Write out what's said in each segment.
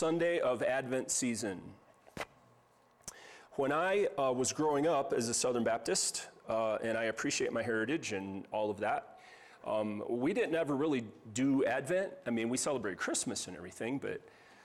Sunday of Advent season. When I was growing up as a Southern Baptist, and I appreciate my heritage and all of that, we didn't ever really do Advent. I mean, we celebrate Christmas and everything, but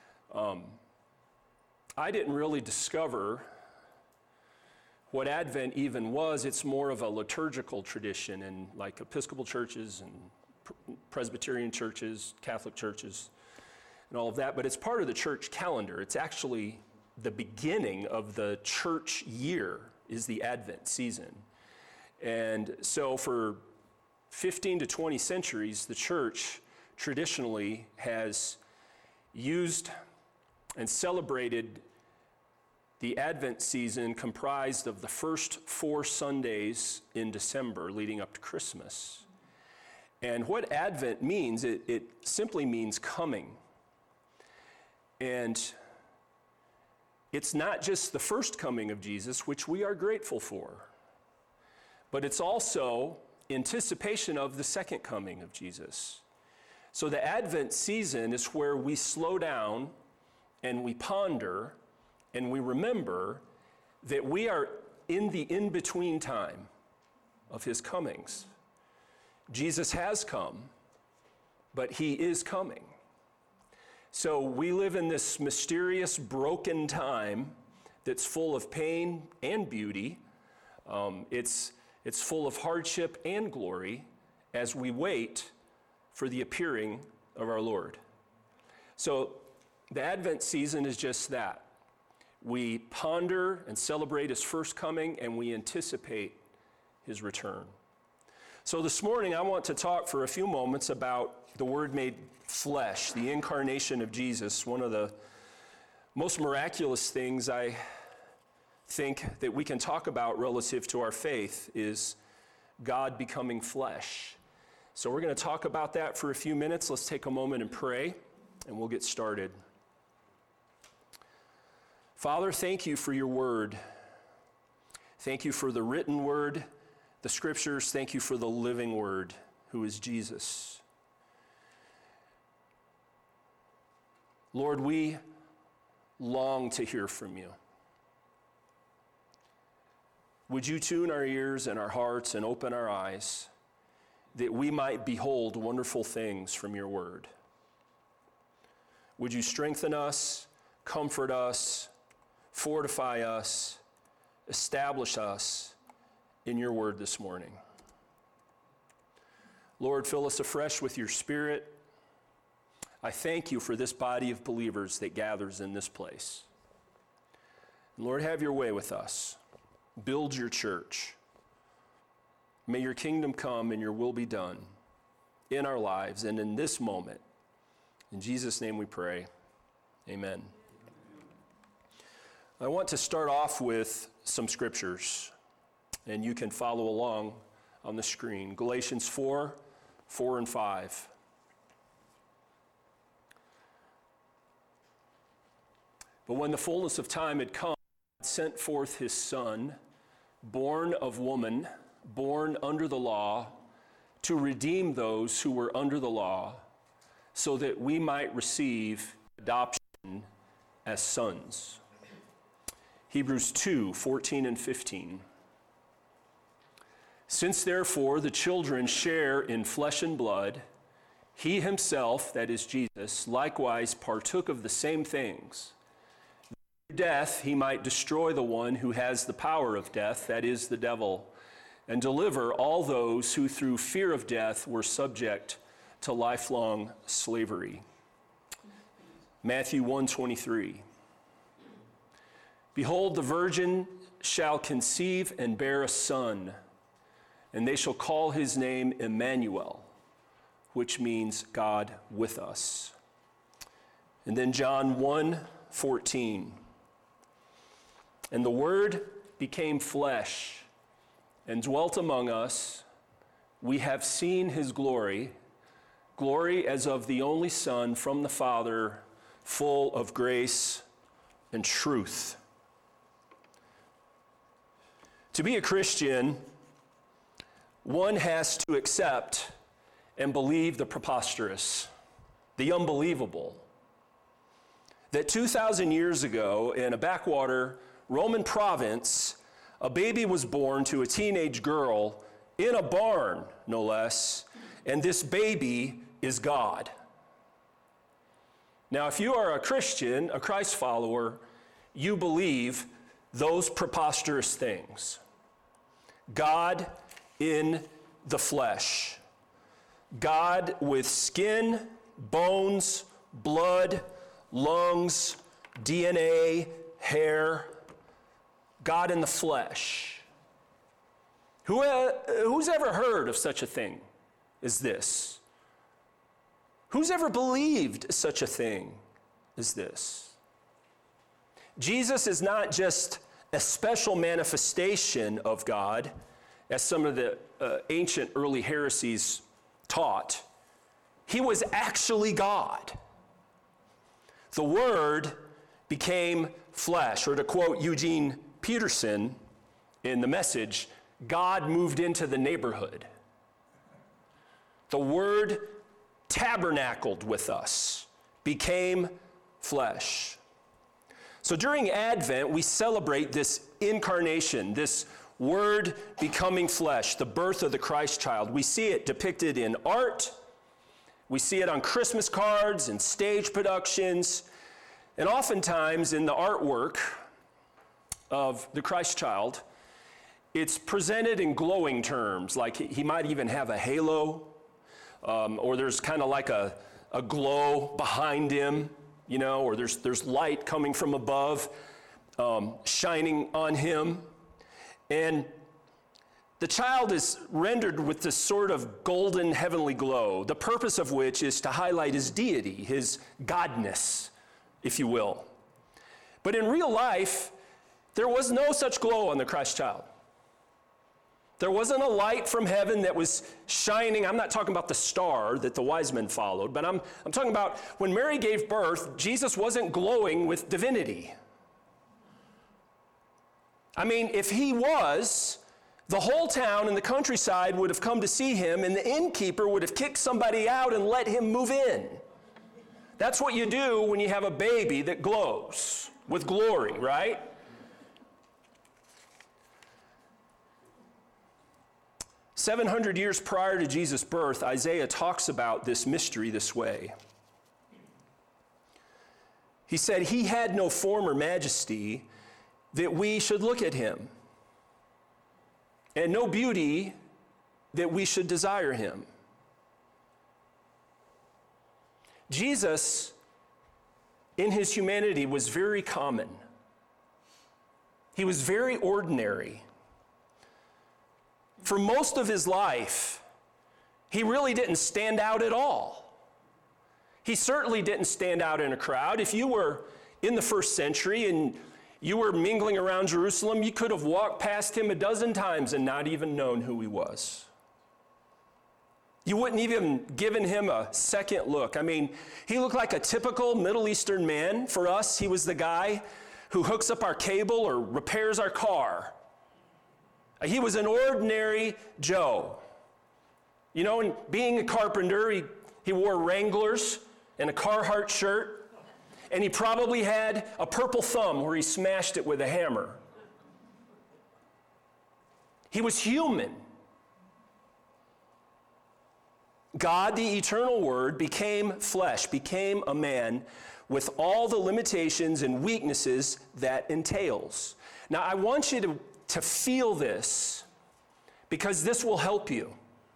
I didn't really discover what Advent even was. It's more of a liturgical tradition in like Episcopal churches and Presbyterian churches, Catholic churches, and all of that, but it's part of the church calendar. It's actually the beginning of the church year is the Advent season. And so for 15 to 20 centuries, the church traditionally has used and celebrated the Advent season comprised of the first 4 Sundays in December leading up to Christmas. And what Advent means, it simply means coming. And it's not just the first coming of Jesus, which we are grateful for, but it's also anticipation of the second coming of Jesus. So the Advent season is where we slow down and we ponder and we remember that we are in the in-between time of his comings. Jesus has come, but he is coming. So we live in this mysterious, broken time that's full of pain and beauty. It's full of hardship and glory as we wait for the appearing of our Lord. So the Advent season is just that. We ponder and celebrate his first coming, and we anticipate his return. So this morning, I want to talk for a few moments about the Word made flesh, the incarnation of Jesus. One of the most miraculous things I think that we can talk about relative to our faith is God becoming flesh. So we're going to talk about that for a few minutes. Let's take a moment and pray, and we'll get started. Father, thank you for your word. Thank you for the written word, the scriptures. Thank you for the living word, who is Jesus. Lord, we long to hear from you. Would you tune our ears and our hearts and open our eyes that we might behold wonderful things from your word? Would you strengthen us, comfort us, fortify us, establish us in your word this morning? Lord, fill us afresh with your Spirit. I thank you for this body of believers that gathers in this place. And Lord, have your way with us. Build your church. May your kingdom come and your will be done in our lives and in this moment. In Jesus' name we pray. Amen. I want to start off with some scriptures, and you can follow along on the screen. Galatians 4, 4 and 5. But when the fullness of time had come, God sent forth his Son, born of woman, born under the law, to redeem those who were under the law, so that we might receive adoption as sons. Hebrews 2, 14 and 15. Since therefore the children share in flesh and blood, he himself, that is Jesus, likewise partook of the same things. Through death he might destroy the one who has the power of death, that is the devil, and deliver all those who through fear of death were subject to lifelong slavery. Matthew 1:23. Behold, the virgin shall conceive and bear a son, and they shall call his name Emmanuel, which means God with us. And then John 1:14. And the Word became flesh and dwelt among us. We have seen his glory, glory as of the only Son from the Father, full of grace and truth. To be a Christian, one has to accept and believe the preposterous, the unbelievable. that 2,000 years ago in a backwater Roman province, a baby was born to a teenage girl in a barn, no less, and this baby is God. Now, if you are a Christian, a Christ follower, you believe those preposterous things. God in the flesh. God with skin, bones, blood, lungs, DNA, hair. God in the flesh. Who's ever heard of such a thing as this? Who's ever believed such a thing as this? Jesus is not just a special manifestation of God, as some of the ancient early heresies taught. He was actually God. The Word became flesh, or to quote Eugene Peterson in The Message, God moved into the neighborhood. The Word tabernacled with us, became flesh. So during Advent, we celebrate this incarnation, this Word becoming flesh, the birth of the Christ child. We see it depicted in art. We see it on Christmas cards and stage productions, and oftentimes in the artwork of the Christ child, it's presented in glowing terms, like he might even have a halo, or there's kind of like a glow behind him, you know, or there's light coming from above, shining on him. And the child is rendered with this sort of golden heavenly glow, the purpose of which is to highlight his deity, his godness, if you will. But in real life, there was no such glow on the Christ child. There wasn't a light from heaven that was shining. I'm not talking about the star that the wise men followed, but I'm talking about when Mary gave birth, Jesus wasn't glowing with divinity. I mean, if he was, the whole town and the countryside would have come to see him, and the innkeeper would have kicked somebody out and let him move in. That's what you do when you have a baby that glows with glory, right? "700 years prior to Jesus' birth, Isaiah talks about this mystery this way. He said, "He had no form or majesty that we should look at him, and no beauty that we should desire him." Jesus, in his humanity, was very common. He was very ordinary. For most of his life, he really didn't stand out at all. He certainly didn't stand out in a crowd. If you were in the first century and you were mingling around Jerusalem, you could have walked past him a dozen times and not even known who he was. You wouldn't even given him a second look. I mean, he looked like a typical Middle Eastern man. For us, he was the guy who hooks up our cable or repairs our car. He was an ordinary Joe. You know, and being a carpenter, he wore Wranglers and a Carhartt shirt, and he probably had a purple thumb where he smashed it with a hammer. He was human. God, the eternal Word, became flesh, became a man with all the limitations and weaknesses that entails. Now, I want you to feel this, because this will help you.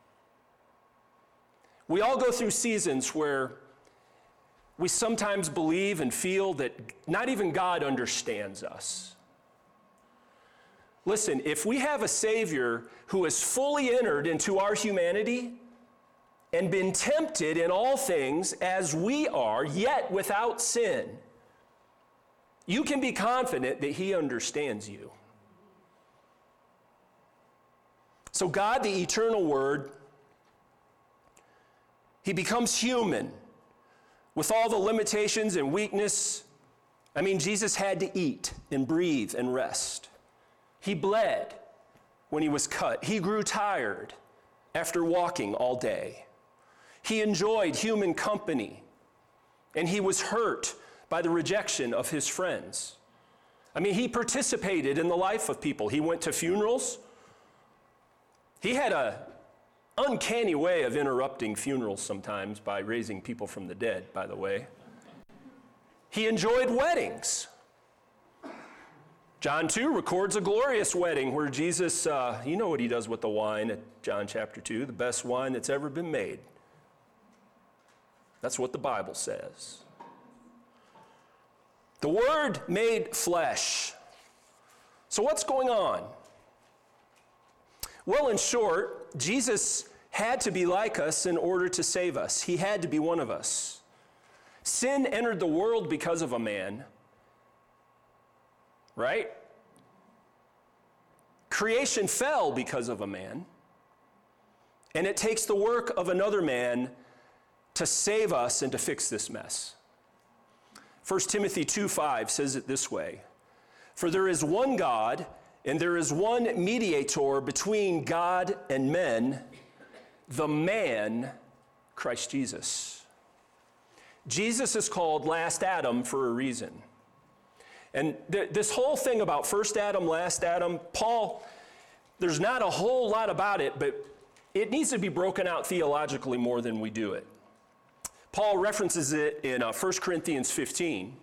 We all go through seasons where we sometimes believe and feel that not even God understands us. Listen, if we have a Savior who has fully entered into our humanity and been tempted in all things as we are, yet without sin, you can be confident that he understands you. So God, the eternal Word, he becomes human with all the limitations and weakness. I mean, Jesus had to eat and breathe and rest. He bled when he was cut. He grew tired after walking all day. He enjoyed human company, and he was hurt by the rejection of his friends. I mean, he participated in the life of people. He went to funerals. He had an uncanny way of interrupting funerals sometimes by raising people from the dead, by the way. He enjoyed weddings. John 2 records a glorious wedding where Jesus, you know what he does with the wine at John chapter 2, the best wine that's ever been made. That's what the Bible says. The Word made flesh. So what's going on? Well, in short, Jesus had to be like us in order to save us. He had to be one of us. Sin entered the world because of a man, right? Creation fell because of a man. And it takes the work of another man to save us and to fix this mess. 1 Timothy 2:5 says it this way, "For there is one God, and there is one mediator between God and men, the man, Christ Jesus." Jesus is called last Adam for a reason. And this whole thing about first Adam, last Adam, Paul, there's not a whole lot about it, but it needs to be broken out theologically more than we do it. Paul references it in 1 Corinthians 15.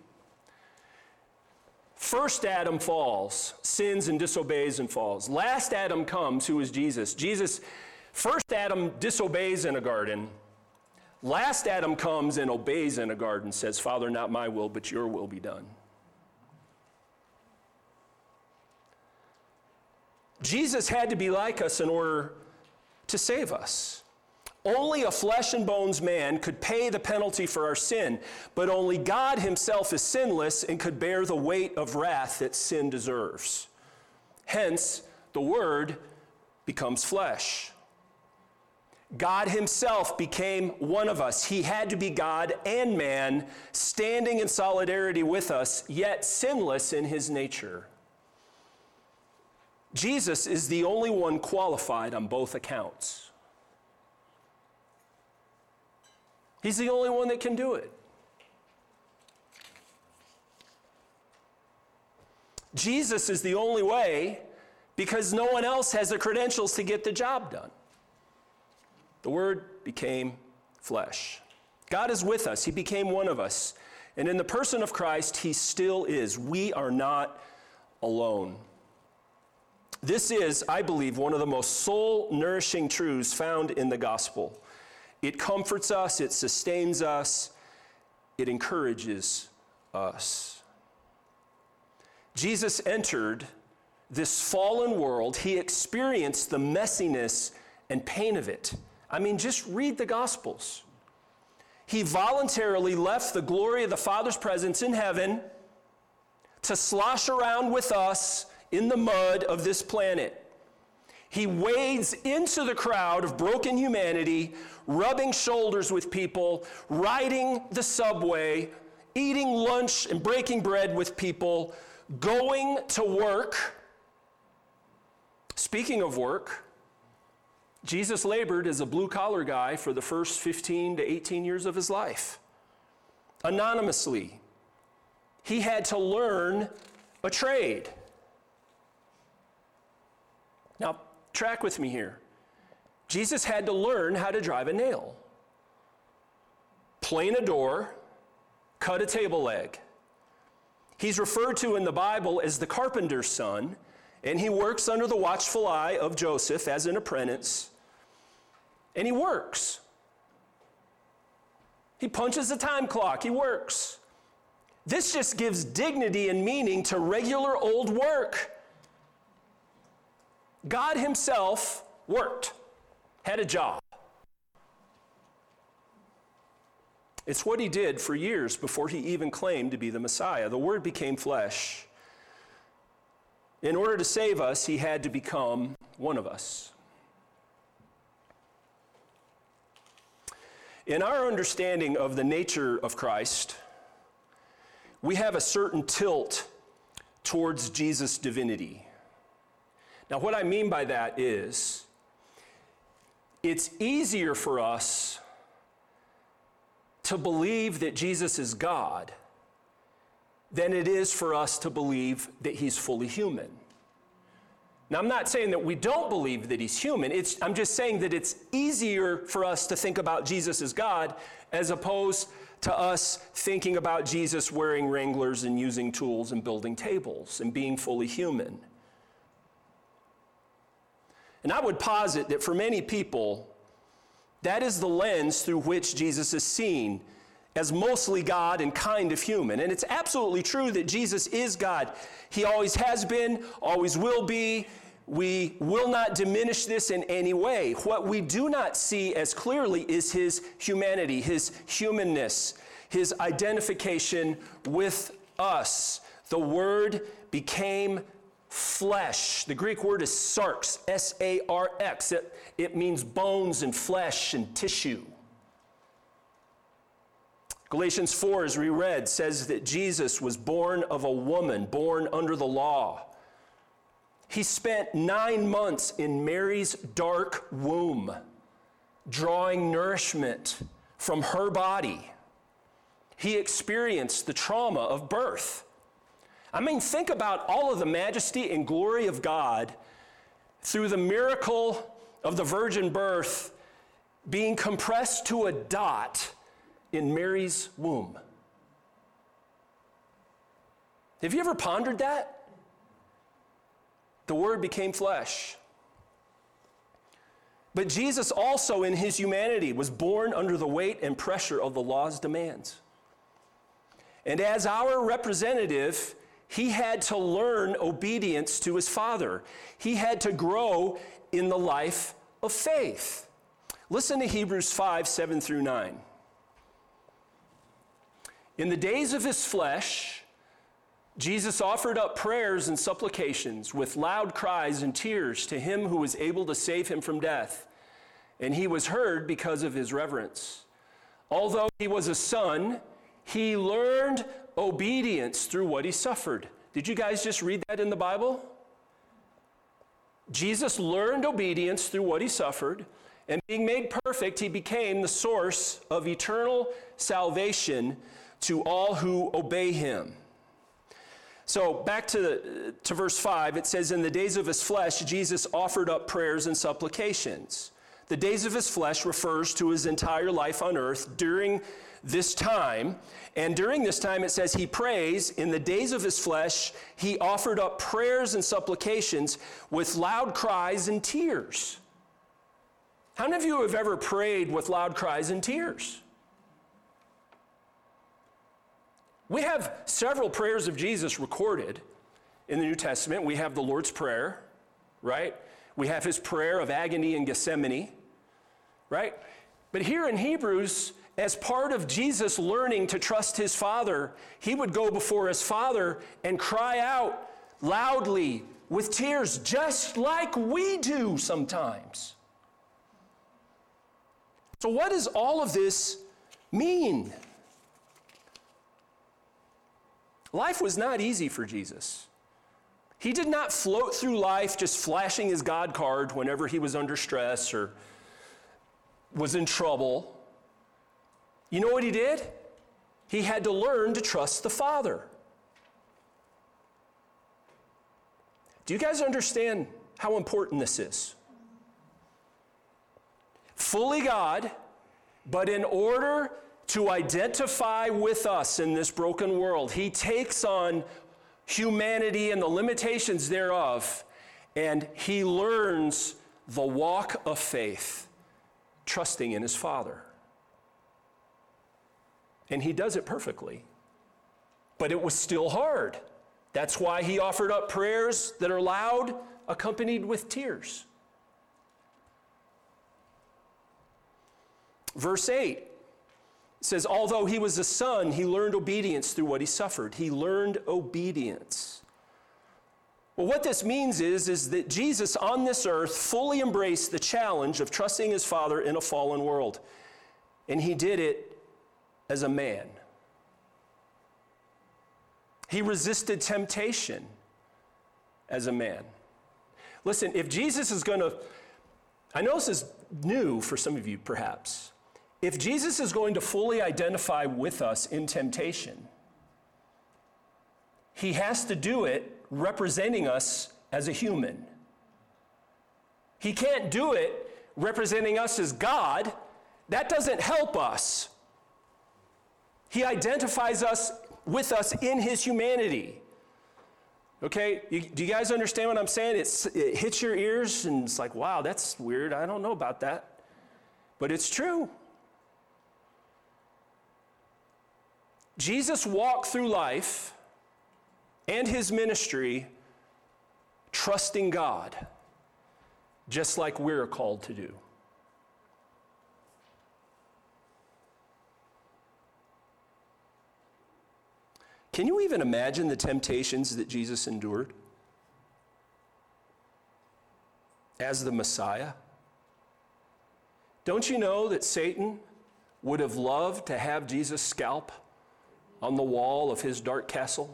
First Adam falls, sins and disobeys and falls. Last Adam comes, who is Jesus. First Adam disobeys in a garden. Last Adam comes and obeys in a garden, says, "Father, not my will, but your will be done." Jesus had to be like us in order to save us. Only a flesh and bones man could pay the penalty for our sin, but only God himself is sinless and could bear the weight of wrath that sin deserves. Hence, the Word becomes flesh. God himself became one of us. He had to be God and man, standing in solidarity with us, yet sinless in his nature. Jesus is the only one qualified on both accounts. He's the only one that can do it. Jesus is the only way because no one else has the credentials to get the job done. The Word became flesh. God is with us. He became one of us. And in the person of Christ, he still is. We are not alone. This is, I believe, one of the most soul-nourishing truths found in the gospel. It comforts us, it sustains us, it encourages us. Jesus entered this fallen world. He experienced the messiness and pain of it. I mean, just read the Gospels. He voluntarily left the glory of the Father's presence in heaven to slosh around with us in the mud of this planet. He wades into the crowd of broken humanity, rubbing shoulders with people, riding the subway, eating lunch and breaking bread with people, going to work. Speaking of work, Jesus labored as a blue-collar guy for the first 15 to 18 years of his life. Anonymously. He had to learn a trade. Now, track with me here. Jesus had to learn how to drive a nail, plane a door, cut a table leg. He's referred to in the Bible as the carpenter's son, and he works under the watchful eye of Joseph as an apprentice, and he works. He punches the time clock, he works. This just gives dignity and meaning to regular old work. God himself worked, had a job. It's what he did for years before he even claimed to be the Messiah. The Word became flesh. In order to save us, he had to become one of us. In our understanding of the nature of Christ, we have a certain tilt towards Jesus' divinity. Now, what I mean by that is, it's easier for us to believe that Jesus is God than it is for us to believe that he's fully human. Now, I'm not saying that we don't believe that he's human. I'm just saying that it's easier for us to think about Jesus as God as opposed to us thinking about Jesus wearing Wranglers and using tools and building tables and being fully human. And I would posit that for many people, that is the lens through which Jesus is seen, as mostly God and kind of human. And it's absolutely true that Jesus is God. He always has been, always will be. We will not diminish this in any way. What we do not see as clearly is his humanity, his humanness, his identification with us. The Word became flesh. The Greek word is sarx, S-A-R-X. It means bones and flesh and tissue. Galatians 4, as we read, says that Jesus was born of a woman, born under the law. He spent 9 months in Mary's dark womb, drawing nourishment from her body. He experienced the trauma of birth. I mean, think about all of the majesty and glory of God through the miracle of the virgin birth being compressed to a dot in Mary's womb. Have you ever pondered that? The Word became flesh. But Jesus also in his humanity was born under the weight and pressure of the law's demands. And as our representative, he had to learn obedience to his Father. He had to grow in the life of faith. Listen to Hebrews 5, 7 through 9. In the days of his flesh, Jesus offered up prayers and supplications with loud cries and tears to him who was able to save him from death. And he was heard because of his reverence. Although he was a son, he learned obedience through what he suffered. Did you guys just read that in the Bible? Jesus learned obedience through what he suffered, and being made perfect, he became the source of eternal salvation to all who obey him. So back to verse 5, it says, in the days of his flesh, Jesus offered up prayers and supplications. The days of his flesh refers to his entire life on earth during this time. And during this time, it says he prays. In the days of his flesh, he offered up prayers and supplications with loud cries and tears. How many of you have ever prayed with loud cries and tears? We have several prayers of Jesus recorded in the New Testament. We have the Lord's Prayer, right? We have his prayer of agony in Gethsemane, right? But here in Hebrews, as part of Jesus learning to trust his Father, he would go before his Father and cry out loudly with tears, just like we do sometimes. So what does all of this mean? Life was not easy for Jesus. He did not float through life just flashing his God card whenever he was under stress or was in trouble. You know what he did? He had to learn to trust the Father. Do you guys understand how important this is? Fully God, but in order to identify with us in this broken world, he takes on humanity and the limitations thereof, and he learns the walk of faith, trusting in his Father. And he does it perfectly. But it was still hard. That's why he offered up prayers that are loud, accompanied with tears. Verse 8 says, although he was a son, he learned obedience through what he suffered. He learned obedience. Well, what this means is that Jesus on this earth fully embraced the challenge of trusting his Father in a fallen world. And he did it as a man. He resisted temptation as a man. Listen, if Jesus is going to, I know this is new for some of you perhaps, if Jesus is going to fully identify with us in temptation, he has to do it representing us as a human. He can't do it representing us as God. That doesn't help us. He identifies with us in his humanity. Okay, do you guys understand what I'm saying? It hits your ears and it's like, wow, that's weird. I don't know about that. But it's true. Jesus walked through life and his ministry trusting God, just like we're called to do. Can you even imagine the temptations that Jesus endured as the Messiah? Don't you know that Satan would have loved to have Jesus' scalp on the wall of his dark castle?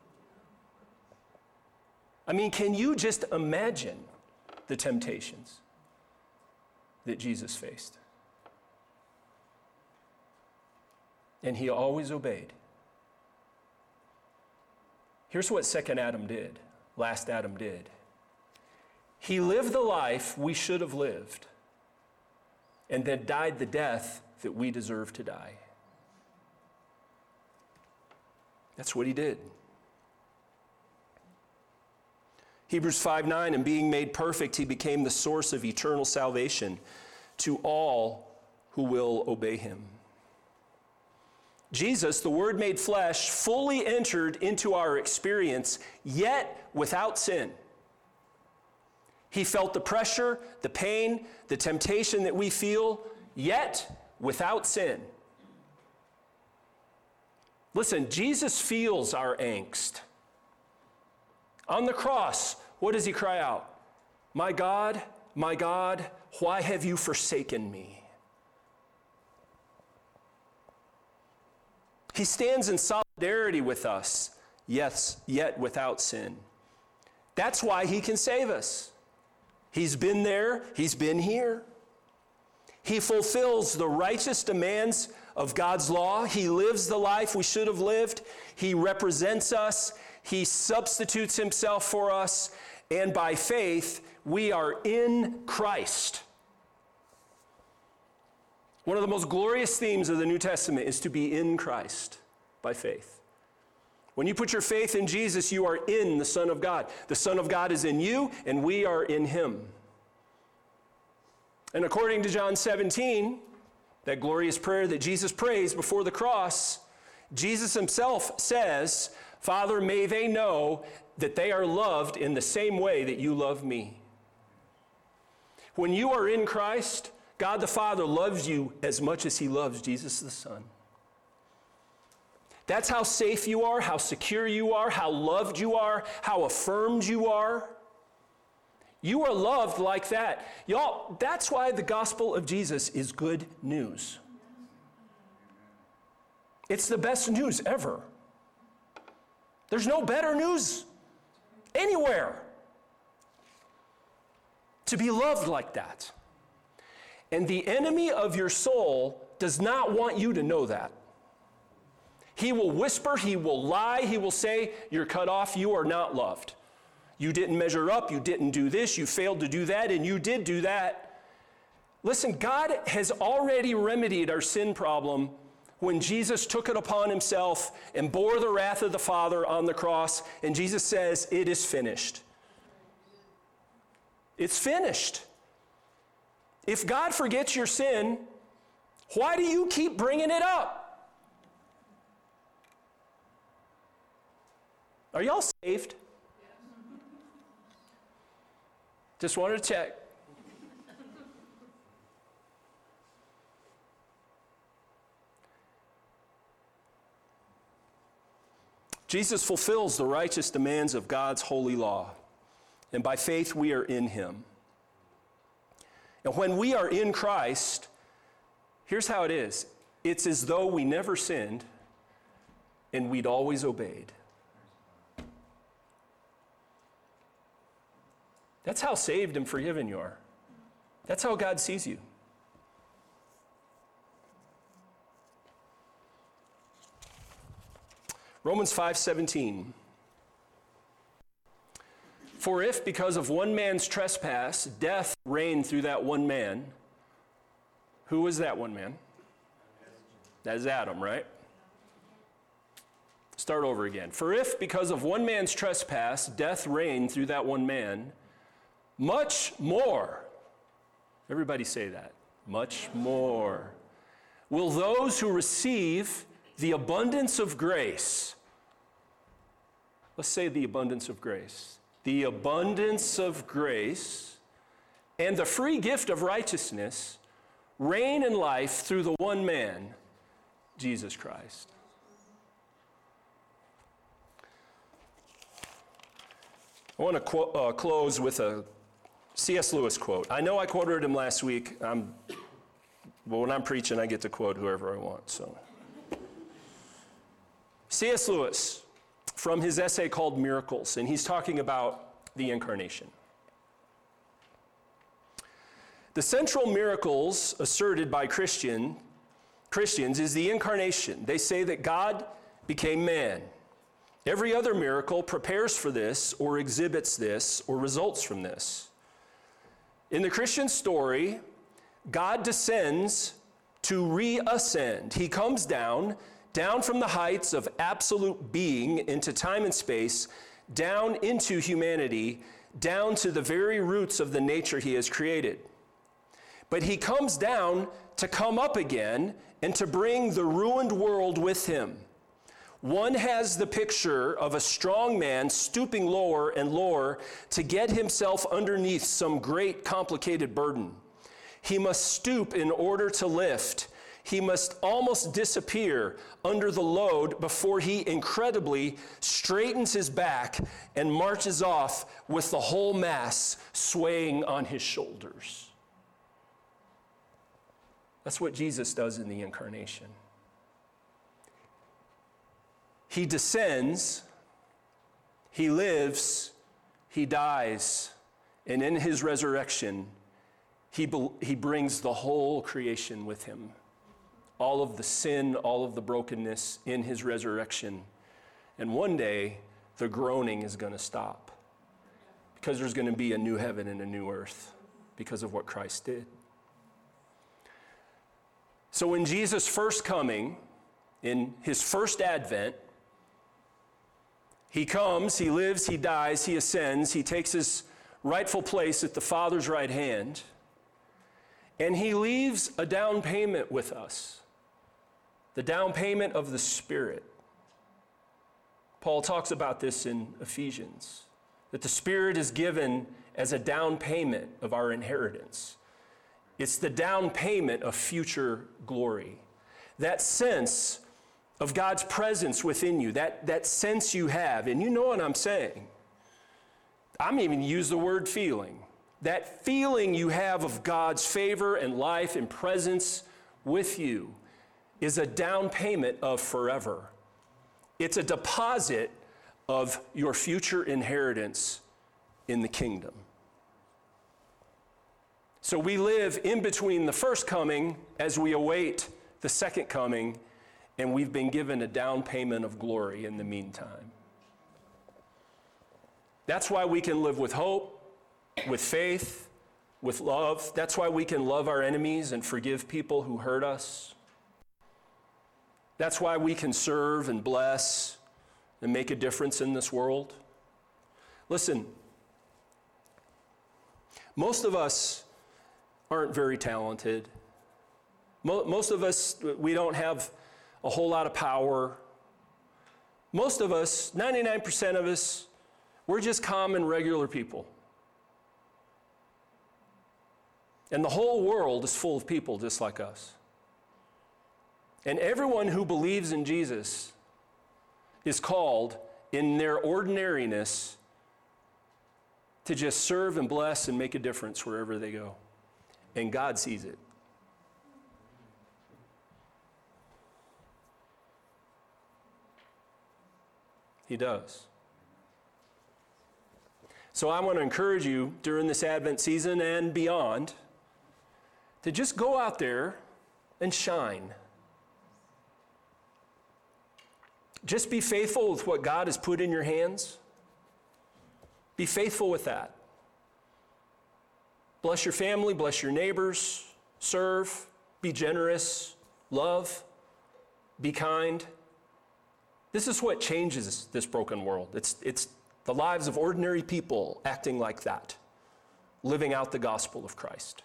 I mean, can you just imagine the temptations that Jesus faced? And he always obeyed. Here's what last Adam did. He lived the life we should have lived, and then died the death that we deserve to die. That's what he did. Hebrews 5:9, and being made perfect, he became the source of eternal salvation to all who will obey him. Jesus, the Word made flesh, fully entered into our experience, yet without sin. He felt the pressure, the pain, the temptation that we feel, yet without sin. Listen, Jesus feels our angst. On the cross, what does he cry out? My God, why have you forsaken me? He stands in solidarity with us, yes, yet without sin. That's why he can save us. He's been there, he's been here. He fulfills the righteous demands of God's law. He lives the life we should have lived. He represents us. He substitutes himself for us. And by faith, we are in Christ. One of the most glorious themes of the New Testament is to be in Christ by faith. When you put your faith in Jesus, you are in the Son of God. The Son of God is in you, and we are in him. And according to John 17, that glorious prayer that Jesus prays before the cross, Jesus himself says, Father, may they know that they are loved in the same way that you love me. When you are in Christ, God the Father loves you as much as he loves Jesus the Son. That's how safe you are, how secure you are, how loved you are, how affirmed you are. You are loved like that. Y'all, that's why the gospel of Jesus is good news. It's the best news ever. There's no better news anywhere. To be loved like that. And the enemy of your soul does not want you to know that. He will whisper, he will lie, he will say, you're cut off, you are not loved. You didn't measure up, you didn't do this, you failed to do that, and you did do that. Listen, God has already remedied our sin problem when Jesus took it upon himself and bore the wrath of the Father on the cross, and Jesus says, it is finished. It's finished. If God forgets your sin, why do you keep bringing it up? Are y'all saved? Just wanted to check. Jesus fulfills the righteous demands of God's holy law, and by faith we are in him. And when we are in Christ, here's how it is. It's as though we never sinned and we'd always obeyed. That's how saved and forgiven you are. That's how God sees you. Romans 5:17. For if, because of one man's trespass, death reigned through that one man, who was that one man? That is Adam, right? Start over again. For if, because of one man's trespass, death reigned through that one man, much more, everybody say that, much more, will those who receive the abundance of grace, let's say the abundance of grace, the abundance of grace and the free gift of righteousness reign in life through the one man, Jesus Christ. I want to close with a C.S. Lewis quote. I know I quoted him last week, but when I'm preaching, I get to quote whoever I want. So, C.S. Lewis, from his essay called Miracles, and he's talking about the incarnation. The central miracles asserted by Christians is the incarnation. They say that God became man. Every other miracle prepares for this or exhibits this or results from this. In the Christian story, God descends to reascend. He comes down from the heights of absolute being into time and space, down into humanity, down to the very roots of the nature he has created. But he comes down to come up again and to bring the ruined world with him. One has the picture of a strong man stooping lower and lower to get himself underneath some great complicated burden. He must stoop in order to lift. He must almost disappear under the load before he incredibly straightens his back and marches off with the whole mass swaying on his shoulders. That's what Jesus does in the incarnation. He descends, he lives, he dies, and in his resurrection, he brings the whole creation with him. All of the sin, all of the brokenness in his resurrection. And one day, the groaning is going to stop because there's going to be a new heaven and a new earth because of what Christ did. So in Jesus' first coming, in his first advent, he comes, he lives, he dies, he ascends, he takes his rightful place at the Father's right hand, and he leaves a down payment with us, the down payment of the Spirit. Paul talks about this in Ephesians, that the Spirit is given as a down payment of our inheritance. It's the down payment of future glory. That sense of God's presence within you, that sense you have, and you know what I'm saying. I'm even use the word feeling. That feeling you have of God's favor and life and presence with you is a down payment of forever. It's a deposit of your future inheritance in the kingdom. So we live in between the first coming as we await the second coming, and we've been given a down payment of glory in the meantime. That's why we can live with hope, with faith, with love. That's why we can love our enemies and forgive people who hurt us. That's why we can serve and bless and make a difference in this world. Listen, most of us aren't very talented. Most of us, we don't have a whole lot of power. Most of us, 99% of us, we're just common, regular people. And the whole world is full of people just like us. And everyone who believes in Jesus is called, in their ordinariness, to just serve and bless and make a difference wherever they go. And God sees it. He does. So I want to encourage you during this Advent season and beyond to just go out there and shine. Just be faithful with what God has put in your hands. Be faithful with that. Bless your family, bless your neighbors, serve, be generous, love, be kind. This is what changes this broken world. It's the lives of ordinary people acting like that, living out the gospel of Christ.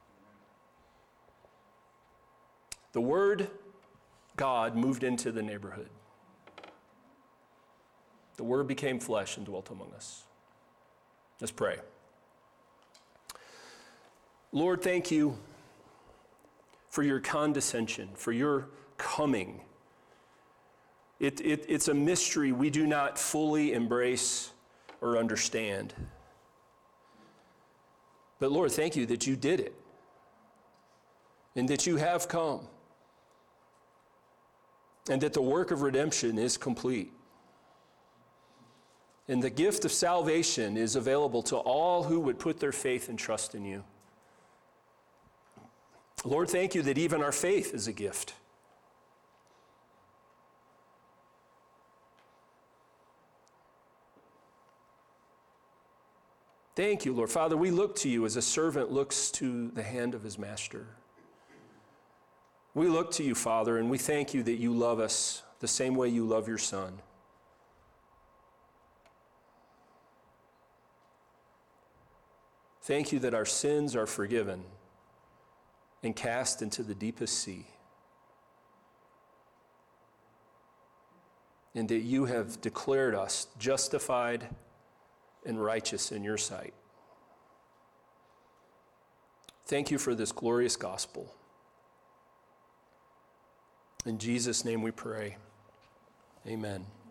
The Word God moved into the neighborhood. The Word became flesh and dwelt among us. Let's pray. Lord, thank you for your condescension, for your coming. It's a mystery we do not fully embrace or understand. But Lord, thank you that you did it and that you have come and that the work of redemption is complete. And the gift of salvation is available to all who would put their faith and trust in you. Lord, thank you that even our faith is a gift. Thank you, Lord. Father, we look to you as a servant looks to the hand of his master. We look to you, Father, and we thank you that you love us the same way you love your Son. Thank you that our sins are forgiven and cast into the deepest sea, and that you have declared us justified and righteous in your sight. Thank you for this glorious gospel. In Jesus' name we pray. Amen.